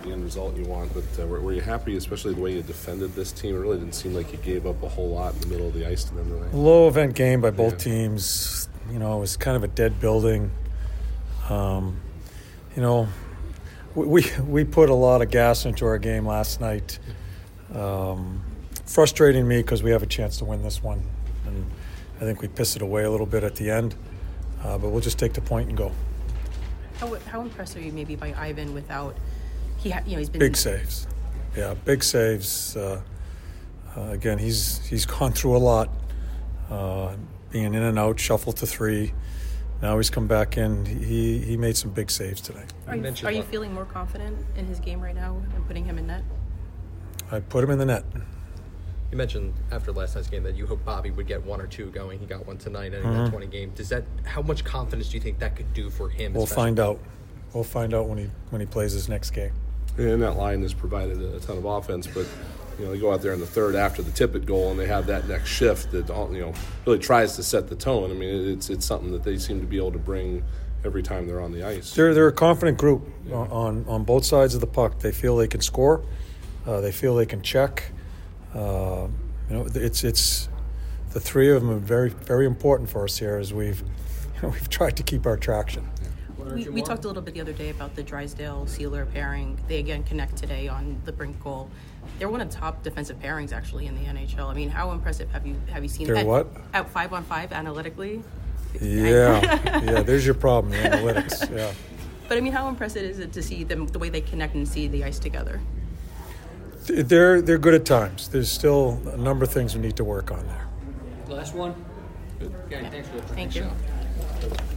the end result you want, but were you happy, especially the way you defended this team? It really didn't seem like you gave up a whole lot in the middle of the ice to them tonight. Low event game by both teams. You know, it was kind of a dead building. You know, we put a lot of gas into our game last night. Frustrating me because we have a chance to win this one, and I think we pissed it away a little bit at the end. But we'll just take the point and go. How impressed are you maybe by Ivan without he's been big saves. Yeah, big saves. Again, he's gone through a lot. Being in and out, shuffled to 3. Now he's come back in. He made some big saves today. Are you feeling more confident in his game right now and putting him in net? I put him in the net. You mentioned after last night's game that you hoped Bobby would get 1 or 2 going. He got 1 tonight, and that 20 game. How much confidence do you think that could do for him? We'll find out. We'll find out when he plays his next game. And that line has provided a ton of offense, but they go out there in the third after the Tippett goal, and they have that next shift that really tries to set the tone. I mean, it's something that they seem to be able to bring every time they're on the ice. They're a confident group on both sides of the puck. They feel they can score. They feel they can check. It's the 3 of them are very, very important for us here as we've tried to keep our traction. We talked a little bit the other day about the Drysdale-Sealer pairing. They again connect today on the Brink goal. They're one of the top defensive pairings actually in the NHL. I mean, how impressive have you seen that? What? At 5-on-5 analytically? Yeah, there's your problem, the analytics. Yeah. But I mean, how impressive is it to see them, the way they connect and see the ice together? They're good at times. There's still a number of things we need to work on there. Last one. Okay, thanks for the Thank you.